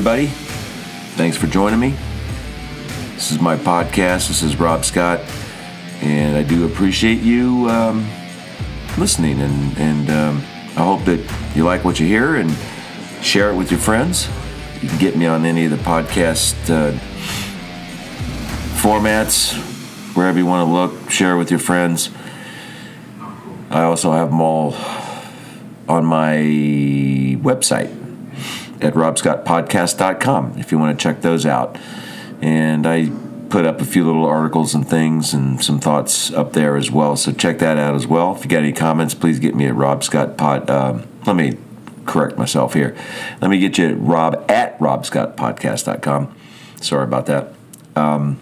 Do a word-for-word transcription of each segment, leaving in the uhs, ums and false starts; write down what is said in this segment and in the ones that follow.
everybody. Thanks for joining me. This is my podcast. This is Rob Scott, and I do appreciate you um, listening, and, and um, I hope that you like what you hear and share it with your friends. You can get me on any of the podcast uh, formats, wherever you want to look. Share it with your friends. I also have them all on my website at rob scott podcast dot com if you want to check those out. And I put up a few little articles and things and some thoughts up there as well, so check that out as well. If you got any comments, please get me at Rob Scott Pod. Um, let me correct myself here. Let me get you at Rob at rob scott podcast dot com. Sorry about that. Um,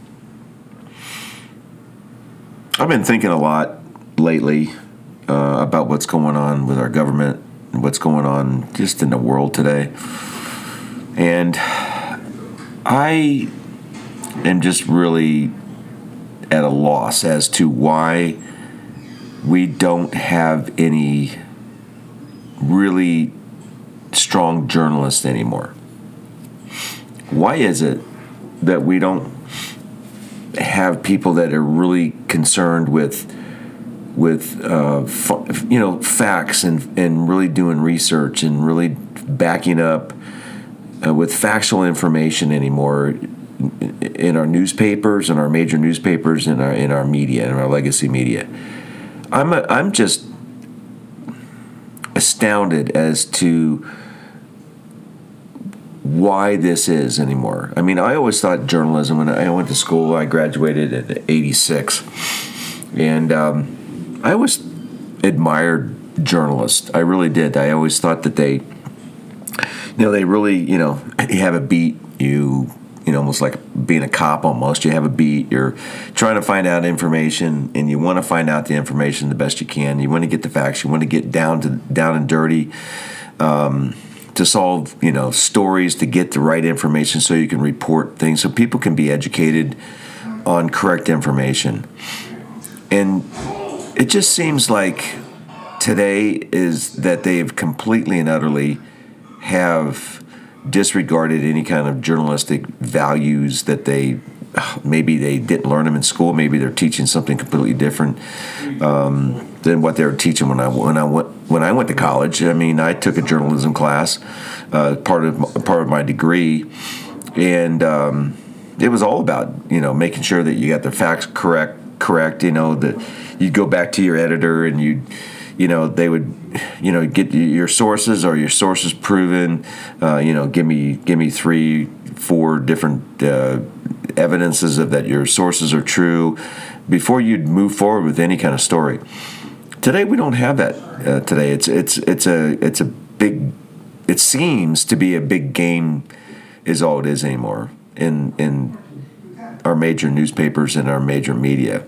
I've been thinking a lot lately uh, about what's going on with our government and what's going on just in the world today. And I am just really at a loss as to why we don't have any really strong journalists anymore. Why is it that we don't have people that are really concerned with with uh, f- you know facts and and really doing research and really backing up uh, with factual information anymore in our newspapers and our major newspapers and our in our media and our legacy media? I'm a, I'm just astounded as to why this is anymore. I mean, I always thought journalism, when I went to school, I graduated in eighty-six, and um, I always admired journalists. I really did. I always thought that they, you know, they really, you know, you have a beat, you, you know, almost like being a cop almost. You have a beat, you're trying to find out information, and you want to find out the information the best you can. You want to get the facts. You want to get down to down and dirty, um, to solve, you know, stories, to get the right information so you can report things, so people can be educated on correct information. And it just seems like today is that they've completely and utterly have disregarded any kind of journalistic values that they, maybe they didn't learn them in school. Maybe they're teaching something completely different um, than what they were teaching when I when I went when I went to college. I mean, I took a journalism class, uh, part of part of my degree, and um, it was all about, you know, making sure that you got the facts correct. Correct. You know, that you'd go back to your editor and you'd, you know, they would, you know, get your sources, or your sources proven. Uh, you know, give me give me three, four different uh, evidences of that your sources are true before you'd move forward with any kind of story. Today we don't have that. Uh, today it's it's it's a it's a big. It seems to be a big game, is all it is anymore in in our major newspapers and our major media.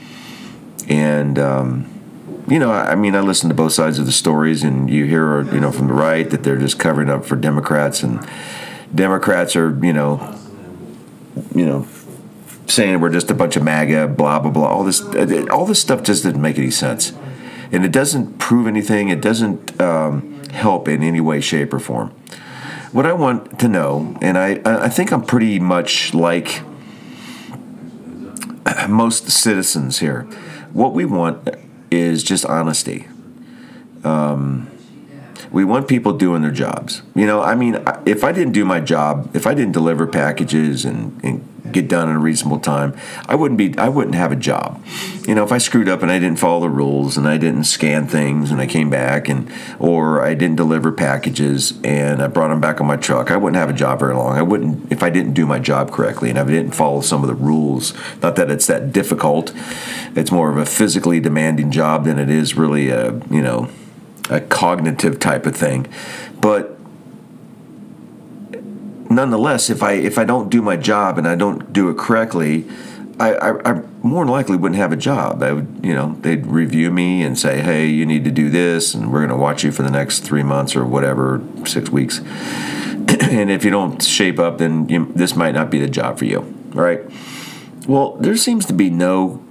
And um, you know, I mean, I listen to both sides of the stories, and you hear, you know, from the right that they're just covering up for Democrats, and Democrats are, you know, you know, saying we're just a bunch of MAGA, blah blah blah. All this, all this stuff just doesn't make any sense, and it doesn't prove anything. It doesn't um, help in any way, shape, or form. What I want to know, and I, I think I'm pretty much like most citizens here, what we want is just honesty. Um, we want people doing their jobs. You know, I mean, if I didn't do my job, if I didn't deliver packages and, and get done in a reasonable time, I wouldn't be. I wouldn't have a job. You know, if I screwed up and I didn't follow the rules and I didn't scan things and I came back and or I didn't deliver packages and I brought them back on my truck, I wouldn't have a job very long. I wouldn't if I didn't do my job correctly and I didn't follow some of the rules. Not that it's that difficult. It's more of a physically demanding job than it is really a, you know, a cognitive type of thing. But nonetheless, if I if I don't do my job and I don't do it correctly, I, I, I more than likely wouldn't have a job. I would, you know, they'd review me and say, hey, you need to do this, and we're going to watch you for the next three months or whatever, six weeks. And if you don't shape up, then you, this might not be the job for you. All right. Well, there seems to be no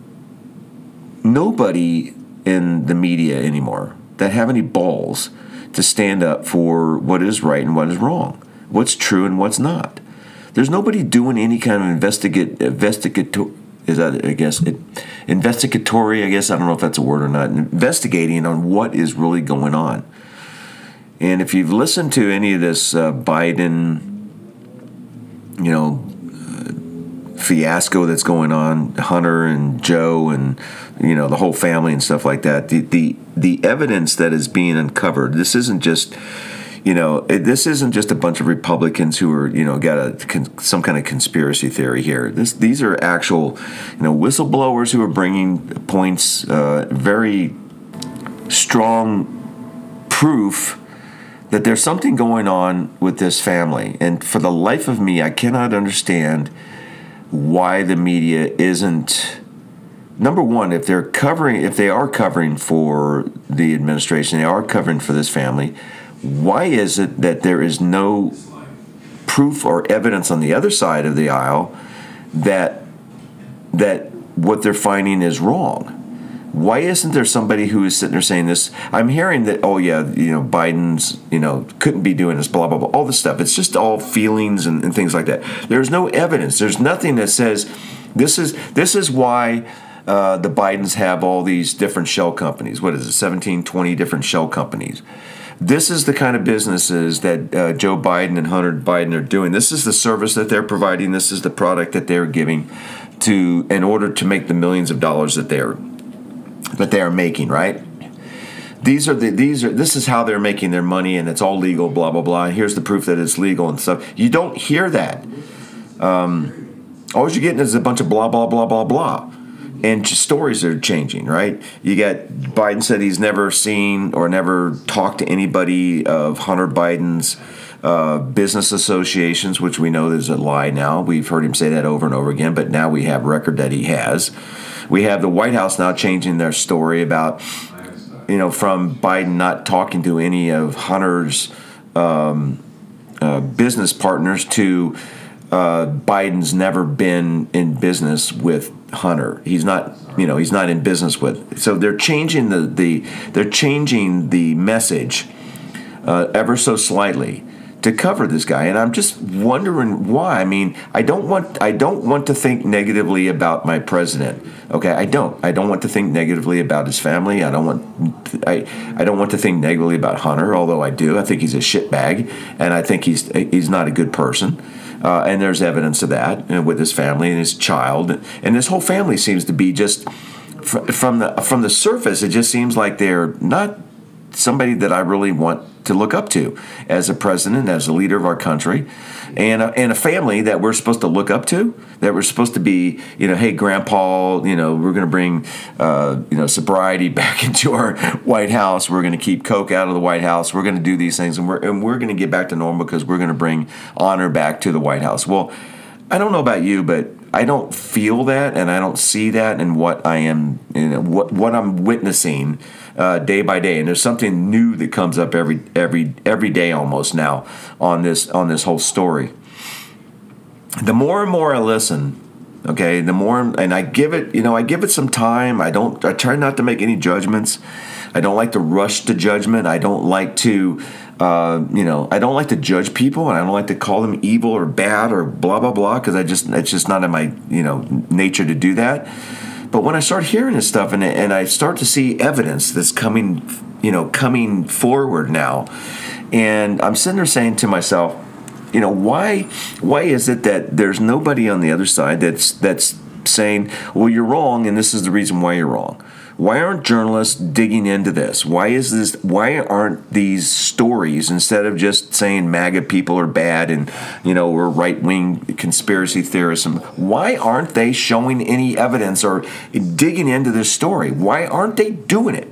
nobody in the media anymore that have any balls to stand up for what is right and what is wrong. what's true and what's not. There's nobody doing any kind of investigate investigatory. Is that, I guess, it, investigatory, I guess, I don't know if that's a word or not, investigating on what is really going on. And if you've listened to any of this uh, Biden, you know, uh, fiasco that's going on, Hunter and Joe and, you know, the whole family and stuff like that, the the, the evidence that is being uncovered, this isn't just... You know, it, this isn't just a bunch of Republicans who are, you know, got a con, some kind of conspiracy theory here. This, these are actual, you know, whistleblowers who are bringing points, uh, very strong proof that there's something going on with this family. And for the life of me, I cannot understand why the media isn't. Number one, if they're covering, if they are covering for the administration, they are covering for this family. Why is it that there is no proof or evidence on the other side of the aisle that that what they're finding is wrong? Why isn't there somebody who is sitting there saying this? I'm hearing that, oh yeah, you know, Biden's, you know, couldn't be doing this, blah, blah, blah, all this stuff. It's just all feelings and, and things like that. There's no evidence. There's nothing that says this is this is why uh, the Bidens have all these different shell companies. What is it, seventeen, twenty different shell companies? This is the kind of businesses that uh, Joe Biden and Hunter Biden are doing. This is the service that they're providing. This is the product that they're giving to in order to make the millions of dollars that they're that they are making. Right? These are the these are this is how they're making their money, and it's all legal. Blah blah blah. And here's the proof that it's legal and stuff. You don't hear that. Um, all you're getting is a bunch of blah blah blah blah blah. And stories are changing, right? You got Biden said he's never seen or never talked to anybody of Hunter Biden's uh, business associations, which we know is a lie now. We've heard him say that over and over again, but now we have record that he has. We have the White House now changing their story about, you know, from Biden not talking to any of Hunter's um, uh, business partners to uh, Biden's never been in business with Hunter. He's not, you know, he's not in business with. So they're changing the, the they're changing the message uh, ever so slightly to cover this guy, and I'm just wondering why. I mean, I don't want I don't want to think negatively about my president. Okay, I don't. I don't want to think negatively about his family. I don't want I I don't want to think negatively about Hunter, although I do. I think he's a shitbag, and I think he's he's not a good person. Uh, and there's evidence of that, you know, with his family and his child, and this whole family seems to be just fr- from the from the surface. It just seems like they're not somebody that I really want to look up to as a president, as a leader of our country, and a, and a family that we're supposed to look up to, that we're supposed to be, you know, hey, Grandpa, you know, we're going to bring, uh, you know, sobriety back into our White House. We're going to keep Coke out of the White House. We're going to do these things, and we're and we're going to get back to normal because we're going to bring honor back to the White House. Well, I don't know about you, but I don't feel that, and I don't see that in what I am, you know, what what I'm witnessing uh, day by day. And there's something new that comes up every every every day almost now on this on this whole story. The more and more I listen, okay, the more, and I give it, you know, I give it some time. I don't, I try not to make any judgments. I don't like to rush to judgment. I don't like to. Uh, you know, I don't like to judge people, and I don't like to call them evil or bad or blah blah blah, because I just it's just not in my you know nature to do that. But when I start hearing this stuff and and I start to see evidence that's coming, you know, coming forward now, and I'm sitting there saying to myself, you know, why why is it that there's nobody on the other side that's that's saying, well, you're wrong, and this is the reason why you're wrong? Why aren't journalists digging into this? Why is this? Why aren't these stories, instead of just saying MAGA people are bad and, you know, we're right-wing conspiracy theorists, why aren't they showing any evidence or digging into this story? Why aren't they doing it?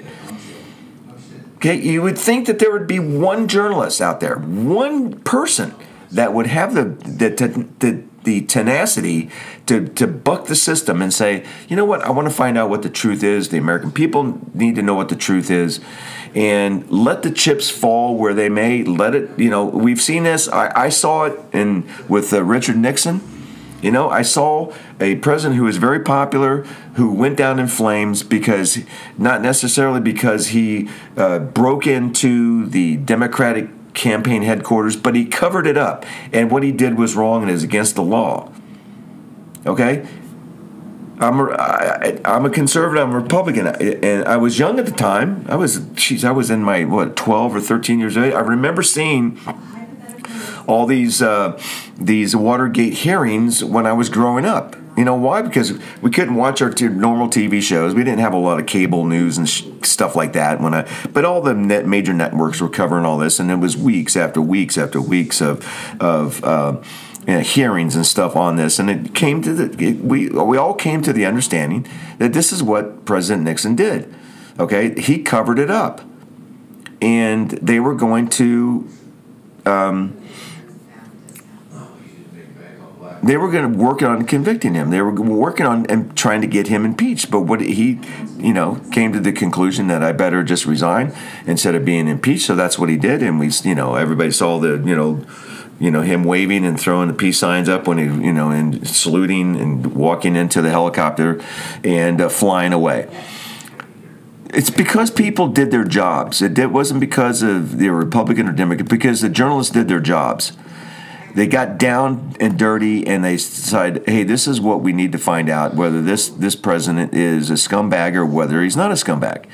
Okay, you would think that there would be one journalist out there, one person that would have the the the, the tenacity to, to buck the system and say, you know what, I want to find out what the truth is. The American people need to know what the truth is, and let the chips fall where they may. Let it, you know, we've seen this. I, I saw it in with uh, Richard Nixon. You know, I saw a president who was very popular who went down in flames because, not necessarily because he uh, broke into the Democratic campaign headquarters, but he covered it up. And what he did was wrong and is against the law. Okay? I'm a, I, I'm a conservative. I'm a Republican, and I was young at the time. I was, geez, I was in my what, twelve or thirteen years old. I remember seeing all these uh, these Watergate hearings when I was growing up. You know why? Because we couldn't watch our t- normal T V shows. We didn't have a lot of cable news and sh- stuff like that. When I, but all the net major networks were covering all this, and it was weeks after weeks after weeks of of. Uh, You know, hearings and stuff on this, and it came to the it, we we all came to the understanding that this is what President Nixon did. Okay, he covered it up, and they were going to um, they were going to work on convicting him. They were working on and trying to get him impeached. But what he, you know, came to the conclusion that I better just resign instead of being impeached. So that's what he did, and we, you know, everybody saw the, you know. You know, him waving and throwing the peace signs up when he, you know, and saluting and walking into the helicopter and uh, flying away. It's because people did their jobs. It did, wasn't because of the Republican or Democrat, because the journalists did their jobs. They got down and dirty, and they decided, hey, this is what we need to find out, whether this, this president is a scumbag or whether he's not a scumbag.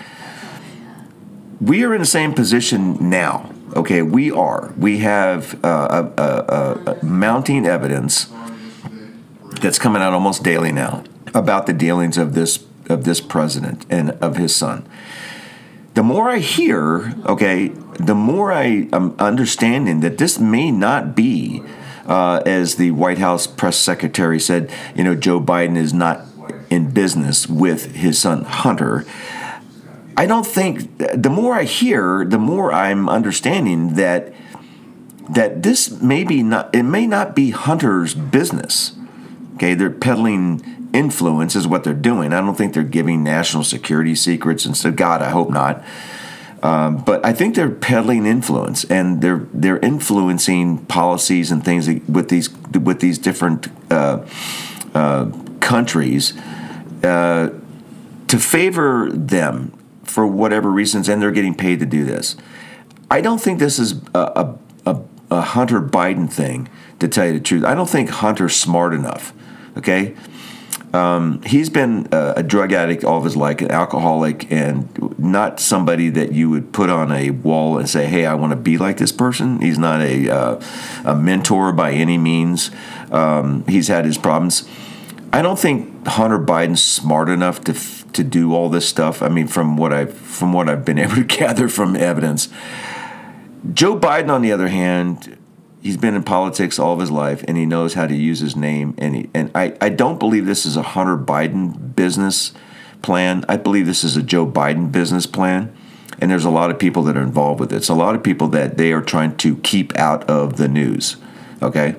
We are in the same position now. Okay, we are. We have uh, a, a, a mounting evidence that's coming out almost daily now about the dealings of this of this president and of his son. The more I hear, okay, the more I am understanding that this may not be, uh, as the White House press secretary said, you know, Joe Biden is not in business with his son Hunter. I don't think, the more I hear, the more I'm understanding that that this may be not, it may not be Hunter's business. Okay, they're peddling influence is what they're doing. I don't think they're giving national security secrets, and so God, I hope not. Um, but I think they're peddling influence, and they're they're influencing policies and things with these with these different uh, uh, countries uh, to favor them. For whatever reasons, and they're getting paid to do this. I don't think this is a, a, a Hunter Biden thing, to tell you the truth. I don't think Hunter's smart enough, okay? Um, he's been a, a drug addict all of his life, an alcoholic, and not somebody that you would put on a wall and say, hey, I want to be like this person. He's not a, uh, a mentor by any means. Um, he's had his problems. I don't think Hunter Biden's smart enough to to do all this stuff. I mean, from what I've from what I've been able to gather from evidence. Joe Biden, on the other hand, he's been in politics all of his life, and he knows how to use his name. And he, and I, I don't believe this is a Hunter Biden business plan. I believe this is a Joe Biden business plan. And there's a lot of people that are involved with it. It's a lot of people that they are trying to keep out of the news. Okay.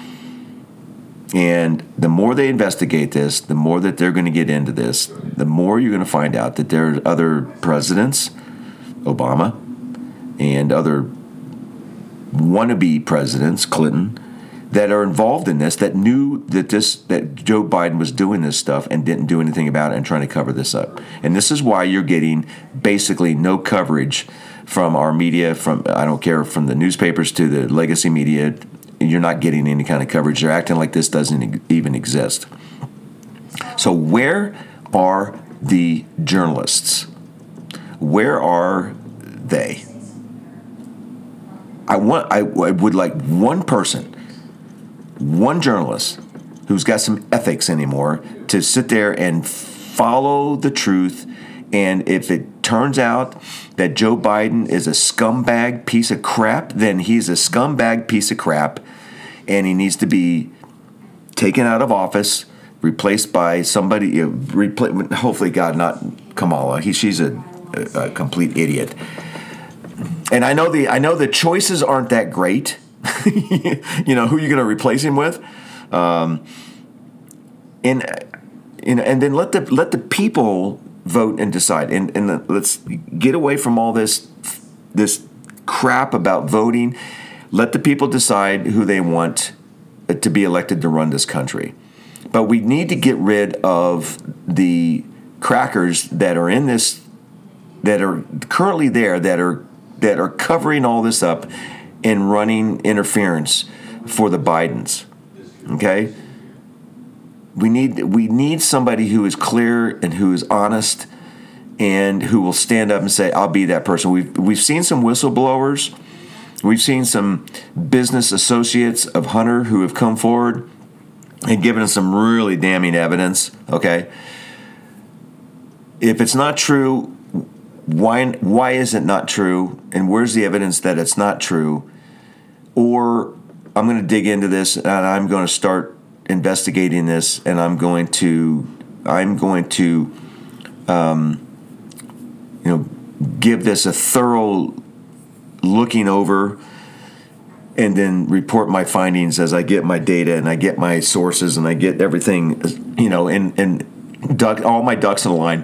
And the more they investigate this, the more that they're going to get into this, the more you're going to find out that there are other presidents, Obama, and other wannabe presidents, Clinton, that are involved in this, that knew that this that Joe Biden was doing this stuff and didn't do anything about it and trying to cover this up. And this is why you're getting basically no coverage from our media, from I don't care, from the newspapers to the legacy media. You're not getting any kind of coverage. They're acting like this doesn't even exist. So where are the journalists? Where are they? I want. I, I would like one person, one journalist who's got some ethics anymore to sit there and follow the truth. And if it turns out that Joe Biden is a scumbag piece of crap, then he's a scumbag piece of crap, and he needs to be taken out of office, replaced by somebody, you know, repl- hopefully, God, not Kamala. He, she's a, a, a complete idiot. And I know the I know the choices aren't that great. You know, who you're going to replace him with, um, and you know, and then let the let the people vote and decide. And and the, let's get away from all this this crap about voting. Let the people decide who they want to be elected to run this country. But we need to get rid of the crackers that are in this, that are currently there, that are that are covering all this up, in running interference for the Bidens. Okay? We need we need somebody who is clear and who is honest and who will stand up and say, I'll be that person. We've we've seen some whistleblowers. We've seen some business associates of Hunter who have come forward and given us some really damning evidence. Okay? If it's not true, why why is it not true? And where's the evidence that it's not true? Or I'm going to dig into this and I'm going to start investigating this, and I'm going to I'm going to um, you know give this a thorough looking over, and then report my findings as I get my data and I get my sources and I get everything, you know, and and duck, all my ducks in a line,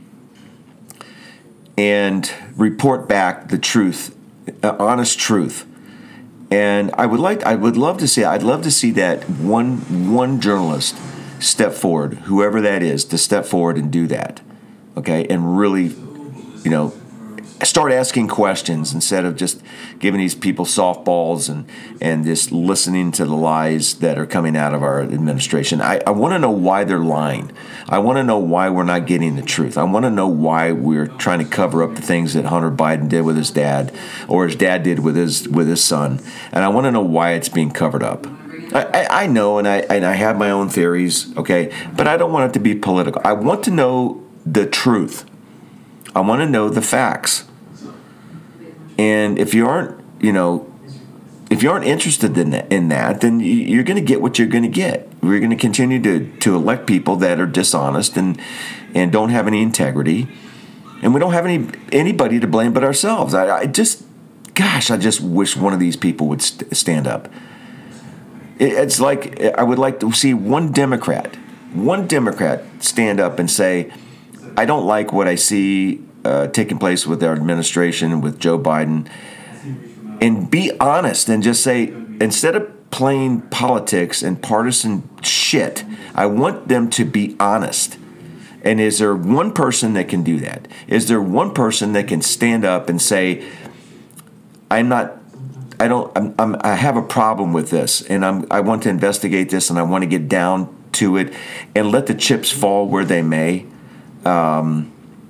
and report back the truth, uh, honest truth. And I would like, I would love to see, I'd love to see that one one journalist step forward, whoever that is, to step forward and do that, okay, and really, you know, start asking questions instead of just giving these people softballs and, and just listening to the lies that are coming out of our administration. I, I want to know why they're lying. I want to know why we're not getting the truth. I want to know why we're trying to cover up the things that Hunter Biden did with his dad, or his dad did with his with his son. And I want to know why it's being covered up. I, I, I know, and I and I have my own theories, okay, but I don't want it to be political. I want to know the truth. I want to know the facts. And if you aren't, you know, if you aren't interested in that, in that then you're going to get what you're going to get. We're going to continue to, to elect people that are dishonest and and don't have any integrity, and we don't have any anybody to blame but ourselves. I, I just, gosh, I just wish one of these people would st- stand up. It, it's like I would like to see one Democrat, one Democrat stand up and say, I don't like what I see Uh, taking place with our administration, with Joe Biden, and be honest and just say, instead of playing politics and partisan shit, I want them to be honest. And is there one person that can do that? Is there one person that can stand up and say, I'm not, I don't, I'm, I'm, I have a problem with this, and I'm, I want to investigate this, and I want to get down to it, and let the chips fall where they may. Um,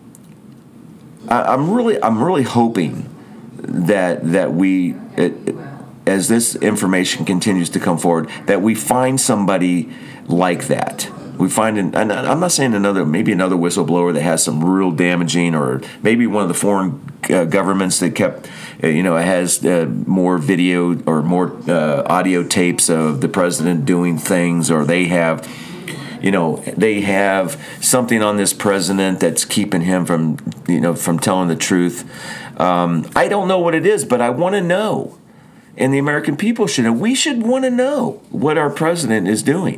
I'm really, I'm really hoping that that we, it, as this information continues to come forward, that we find somebody like that. We find, an, and I'm not saying another, maybe another whistleblower that has some real damaging, or maybe one of the foreign uh, governments that kept, uh, you know, has uh, more video or more uh, audio tapes of the president doing things, or they have. You know, they have something on this president that's keeping him from, you know, from telling the truth. Um, I don't know what it is, but I want to know. And the American people should. And we should want to know what our president is doing.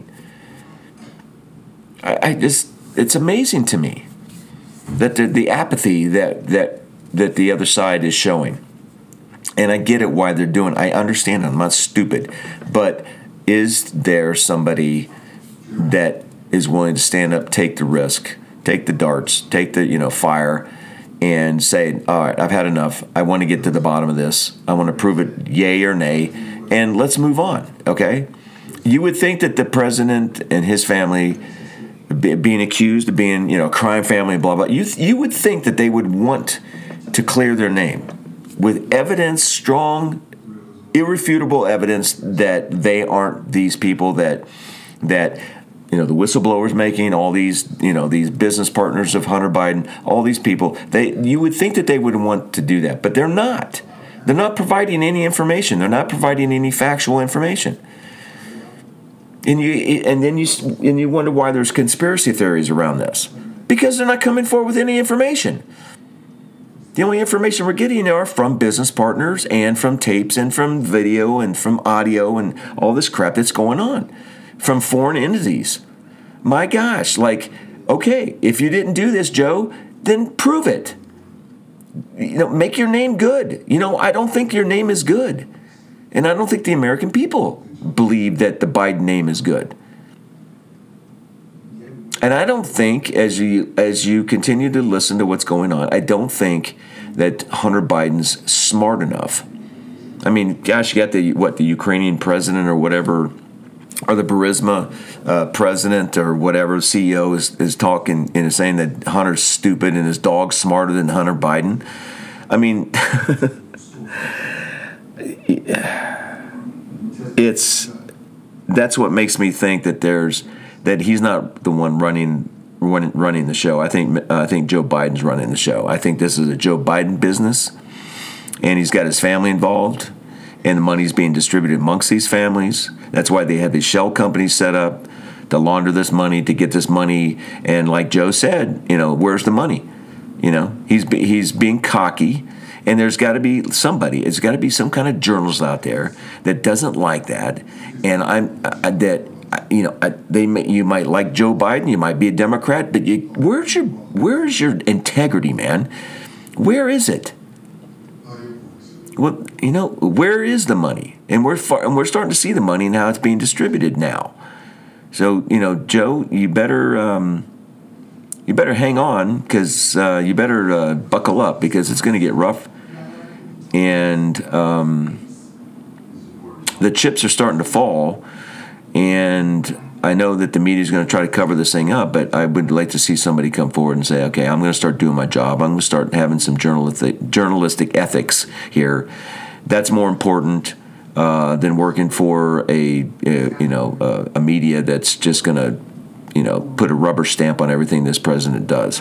I, I just, it's amazing to me that the, the apathy that, that, that the other side is showing. And I get it why they're doing it. I understand it. I'm not stupid. But is there somebody that is willing to stand up, take the risk, take the darts, take the, you know, fire, and say, all right, I've had enough. I want to get to the bottom of this. I want to prove it yay or nay, and let's move on, okay? You would think that the president and his family be, being accused of being, you know, a crime family, blah, blah, you, you would think that they would want to clear their name with evidence, strong, irrefutable evidence that they aren't these people that that you know, the whistleblowers making, all these, you know, these business partners of Hunter Biden, all these people, they, you would think that they would want to do that, but they're not. They're not providing any information. They're not providing any factual information. And you, and then you, and you wonder why there's conspiracy theories around this, because they're not coming forward with any information. The only information we're getting are from business partners and from tapes and from video and from audio and all this crap that's going on from foreign entities. My gosh, like, okay, if you didn't do this, Joe, then prove it. You know, make your name good. You know, I don't think your name is good. And I don't think the American people believe that the Biden name is good. And I don't think, as you as you continue to listen to what's going on, I don't think that Hunter Biden's smart enough I mean, gosh, you got the what the Ukrainian president or whatever, or the Burisma uh, president or whatever C E O is, is talking and is saying that Hunter's stupid and his dog's smarter than Hunter Biden. I mean, it's that's what makes me think that there's that he's not the one running running the show. I think uh, I think Joe Biden's running the show. I think this is a Joe Biden business, and he's got his family involved, and the money's being distributed amongst these families. That's why they have these shell companies set up to launder this money, to get this money. And like Joe said, you know, where's the money? You know, he's he's being cocky, and there's got to be somebody. It's got to be some kind of journalist out there that doesn't like that, and I'm I, that. You know, they may, you might like Joe Biden, you might be a Democrat, but you, where's your where's your integrity, man? Where is it? Well, you know, where is the money? And we're far, and we're starting to see the money and how it's being distributed now. So, you know, Joe, you better um, you better hang on, because uh, you better uh, buckle up, because it's going to get rough, and um, the chips are starting to fall. And I know that the media is going to try to cover this thing up, but I would like to see somebody come forward and say, okay, I'm going to start doing my job. I'm going to start having some journalistic, journalistic ethics here. That's more important uh, than working for a, a you know uh, a media that's just going to you know put a rubber stamp on everything this president does.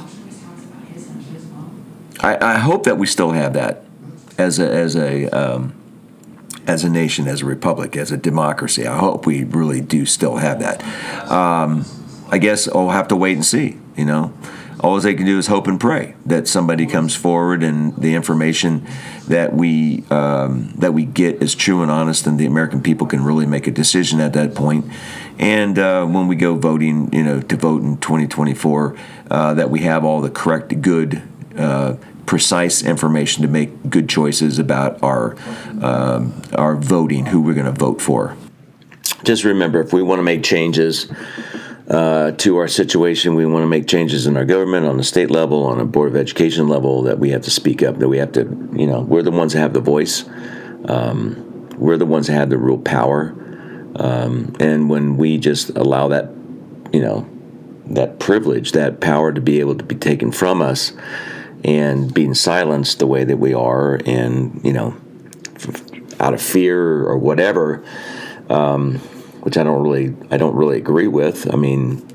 I, I hope that we still have that as a as a um, as a nation, as a republic, as a democracy. I hope we really do still have that. Um, I guess I'll have to wait and see, you know. All they can do is hope and pray that somebody comes forward and the information that we um, that we get is true and honest, and the American people can really make a decision at that point. And uh, when we go voting, you know, to vote in twenty twenty-four, uh, that we have all the correct, good, uh, precise information to make good choices about our um, our voting, who we're going to vote for. Just remember, if we want to make changes uh, to our situation, we want to make changes in our government, on the state level, on a board of education level, that we have to speak up, that we have to, you know, we're the ones that have the voice. Um, we're the ones that have the real power. Um, and when we just allow that, you know, that privilege, that power to be able to be taken from us, and being silenced the way that we are, and, you know, out of fear or whatever, um, which I don't really, I don't really agree with. I mean,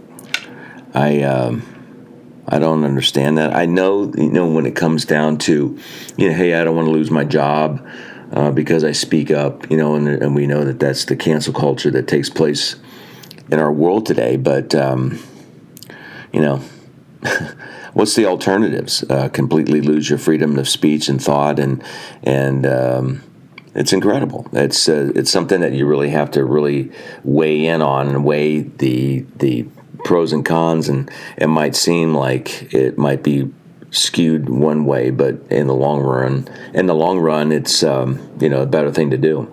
I, um, I don't understand that. I know, you know, when it comes down to, you know, hey, I don't want to lose my job uh, because I speak up, you know, and, and we know that that's the cancel culture that takes place in our world today. But, um, you know, what's the alternatives? Uh, completely lose your freedom of speech and thought, and and um, it's incredible. It's uh, it's something that you really have to really weigh in on and weigh the the pros and cons. And it might seem like it might be skewed one way, but in the long run, in the long run, it's um, you know a better thing to do.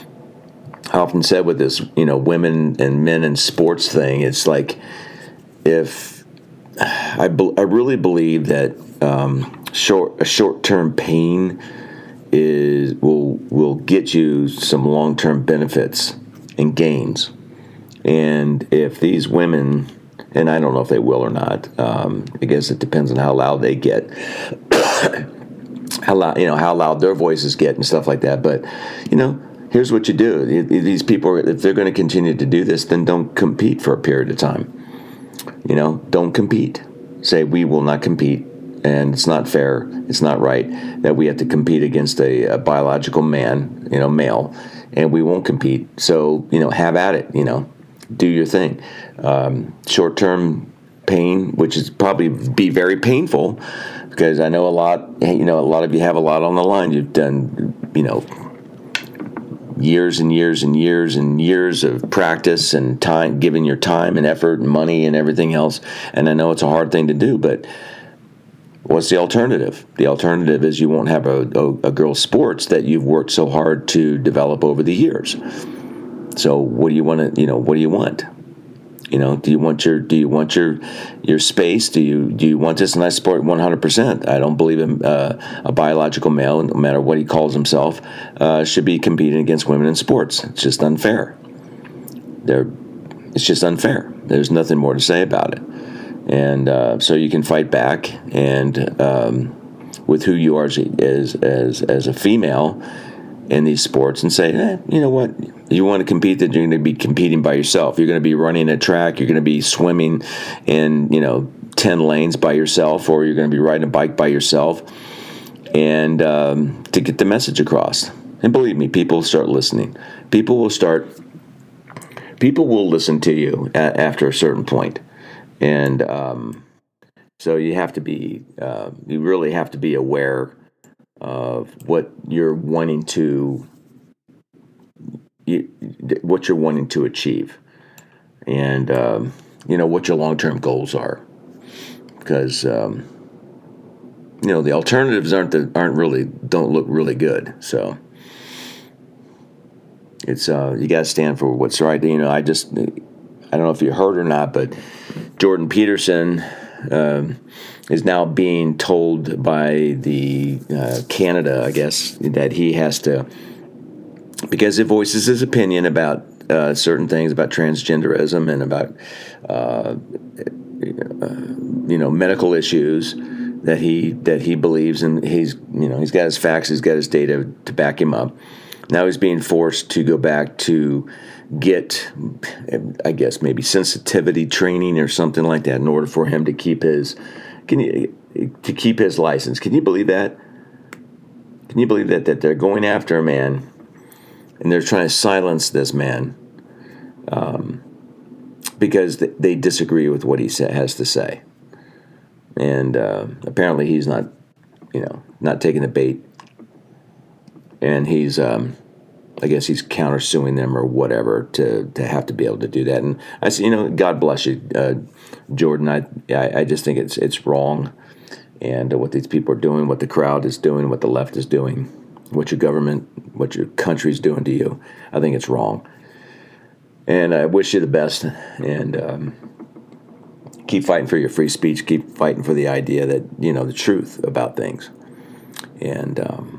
I often said with this, you know, women and men in sports thing, it's like if I, be, I really believe that um, short a short-term pain is will will get you some long-term benefits and gains. And if these women, and I don't know if they will or not, um, I guess it depends on how loud they get, how loud you know how loud their voices get and stuff like that. But you know, here's what you do: these people, if they're going to continue to do this, then don't compete for a period of time. You know, don't compete. Say, we will not compete, and it's not fair, it's not right that we have to compete against a, a biological man, you know, male, and we won't compete. So, you know, have at it, you know, do your thing. Um, short-term pain, which is probably be very painful, because I know a lot, you know, a lot of you have a lot on the line. You've done, you know, years and years and years and years of practice and time, giving your time and effort and money and everything else. And I know it's a hard thing to do, but what's the alternative? The alternative is you won't have a, a, a girls' sports that you've worked so hard to develop over the years. So what do you want to, you know, what do you want? You know, do you want your do you want your your space? Do you do you want this? And I support one hundred percent. I don't believe in uh, a biological male, no matter what he calls himself, uh, should be competing against women in sports. It's just unfair. They're, it's just unfair. There's nothing more to say about it. And uh, so you can fight back and um, with who you are as as as, as a female in these sports and say, eh, you know what, you want to compete, that you're going to be competing by yourself. You're going to be running a track. You're going to be swimming in, you know, ten lanes by yourself, or you're going to be riding a bike by yourself, and um, to get the message across. And believe me, people will start listening. People will start, people will listen to you a- after a certain point. And um, so you have to be, uh, you really have to be aware of what you're wanting to, you, what you're wanting to achieve, and um, you know what your long-term goals are, because um, you know the alternatives aren't the, aren't really don't look really good. So it's uh, you got to stand for what's right. You know, I just I don't know if you heard or not, but Jordan Peterson Um, is now being told by the uh, Canada, I guess, that he has to, because he voices his opinion about uh, certain things, about transgenderism and about uh, you know medical issues that he that he believes in. He's you know he's got his facts, he's got his data to back him up. Now he's being forced to go back to get, I guess, maybe sensitivity training or something like that in order for him to keep his, can you, to keep his license. Can you believe that? Can you believe that, that they're going after a man and they're trying to silence this man um, because they disagree with what he has to say. And uh, apparently he's not, you know, not taking the bait. And he's, um, I guess he's countersuing them or whatever to, to have to be able to do that. And I say, you know, God bless you, uh, Jordan. I, I I just think it's it's wrong, and uh, what these people are doing, what the crowd is doing, what the left is doing, what your government, what your country's doing to you. I think it's wrong. And I wish you the best, and um, keep fighting for your free speech. Keep fighting for the idea that, you know, the truth about things. And um,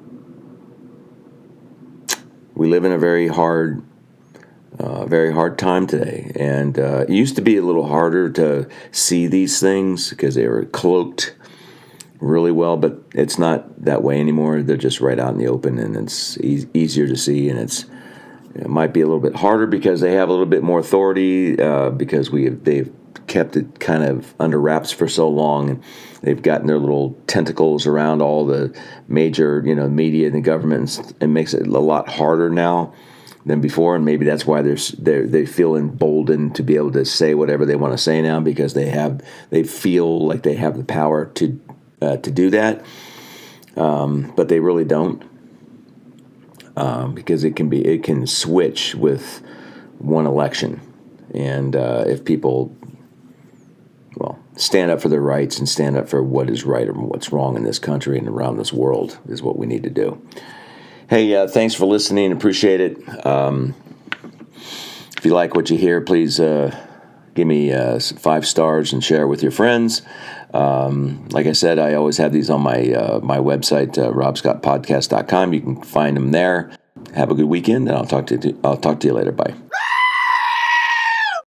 we live in a very hard, uh, very hard time today. And uh, it used to be a little harder to see these things because they were cloaked really well, but it's not that way anymore. They're just right out in the open, and it's e- easier to see. And it's it might be a little bit harder because they have a little bit more authority uh, because we have, they've kept it kind of under wraps for so long, and they've gotten their little tentacles around all the major, you know, media and the government. It makes it a lot harder now than before, and maybe that's why they're, they're they feel emboldened to be able to say whatever they want to say now, because they have they feel like they have the power to uh, to do that, um, but they really don't, um, because it can be it can switch with one election, and uh, if people well, stand up for their rights and stand up for what is right and what's wrong in this country and around this world is what we need to do. Hey, uh, thanks for listening. Appreciate it. Um, if you like what you hear, please uh, give me uh, five stars and share it with your friends. Um, like I said, I always have these on my uh, my website, uh, rob scott podcast dot com. You can find them there. Have a good weekend, and I'll talk to you, I'll talk to you later. Bye.